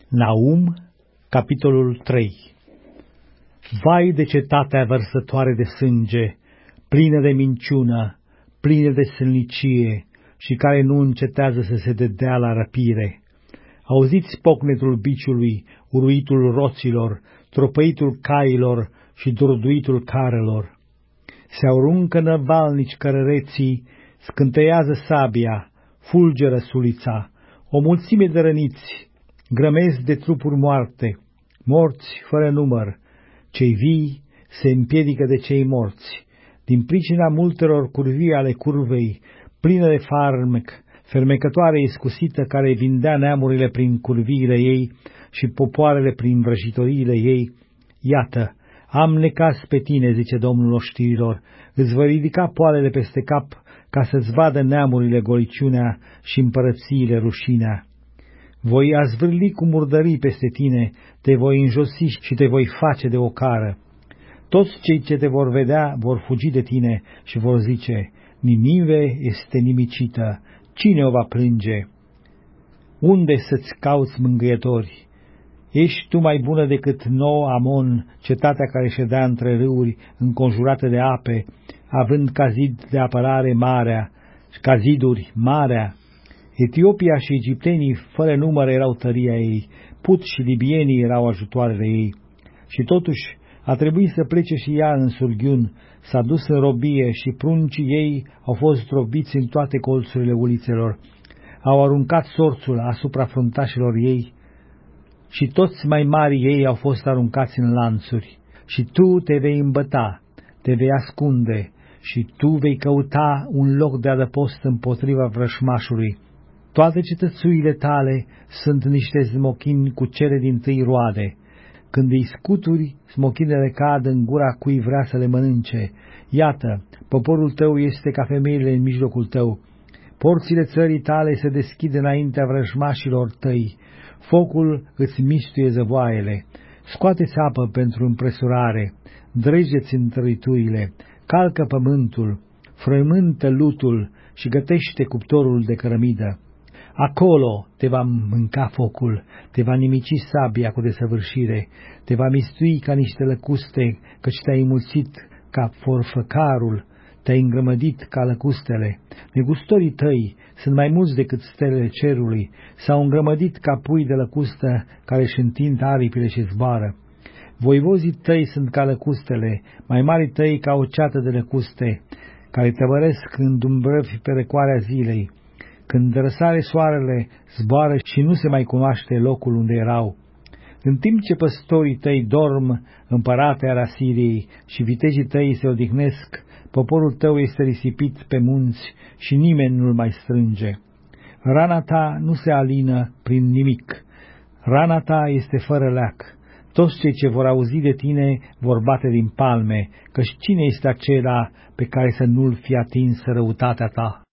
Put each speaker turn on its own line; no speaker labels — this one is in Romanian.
Naum, capitolul 3. Vai de cetatea vărsătoare de sânge, plină de minciună, plină de sălnicie și care nu încetează să se dedea la răpire. Auziți pocnetul biciului, uruitul roților, tropăitul cailor și durduitul carelor. Se aruncă năvalnici cărăreții, scânteiază sabia, fulgeră sulița, o mulțime de răniți, grămezi de trupuri moarte, morți fără număr, cei vii se împiedică de cei morți, din pricina multelor curvii ale curvei, plină de farmec, fermecătoare iscusită care vindea neamurile prin curviile ei și popoarele prin vrăjitoriile ei. Iată, am necaz pe tine, zice Domnul oștirilor, îți voi ridica poalele peste cap ca să-ți vadă neamurile goliciunea și împărățiile rușinea. Voi azvârli cu murdării peste tine, te voi înjosi și te voi face de ocară. Toți cei ce te vor vedea vor fugi de tine și vor zice, Ninive este nimicită, cine o va plânge? Unde să-ți cauți mângâietori? Ești tu mai bună decât Nou Amon, cetatea care ședea între râuri, înconjurată de ape, având ca zid de apărare marea, ca ziduri marea. Etiopia și egiptenii fără număr erau tăria ei, Put și libienii erau ajutoarele ei. Și totuși a trebuit să plece și ea în surghiun, s-a dus în robie și pruncii ei au fost robiți în toate colțurile ulițelor. Au aruncat sorțul asupra fruntașilor ei și toți mai mari ei au fost aruncați în lanțuri. Și tu te vei îmbăta, te vei ascunde și tu vei căuta un loc de adăpost împotriva vrășmașului. Toate cetățuile tale sunt niște smochini cu cele dintâi roade. Când îi scuturi, smochinele cad în gura cui vrea să le mănânce. Iată, poporul tău este ca femeile în mijlocul tău. Porțile țării tale se deschid înaintea vrăjmașilor tăi. Focul îți mistuie zăvoaiele. Scoateți apă pentru împresurare, dregeți întăriturile, calcă pământul, frământă lutul și gătește cuptorul de cărămidă. Acolo te va mânca focul, te va nimici sabia cu desăvârșire, te va mistui ca niște lăcuste, căci te-ai înmulțit ca forfăcarul, te-ai îngrămădit ca lăcustele. Negustorii tăi sunt mai mulți decât stelele cerului, s-au îngrămădit ca pui de lăcustă care își întind aripile și zboară. Voivozii tăi sunt ca lăcustele, mai mari tăi ca o ceată de lăcuste, care tăbăresc în dumbrăvi pe răcoarea zilei. Când răsare soarele, zboară și nu se mai cunoaște locul unde erau. În timp ce păstorii tăi dorm, împărate al Asiriei, și vitejii tăi se odihnesc, poporul tău este risipit pe munți și nimeni nu-l mai strânge. Rana ta nu se alină prin nimic, rana ta este fără leac. Toți cei ce vor auzi de tine vor bate din palme, căci cine este acela pe care să nu-l fi atins răutatea ta?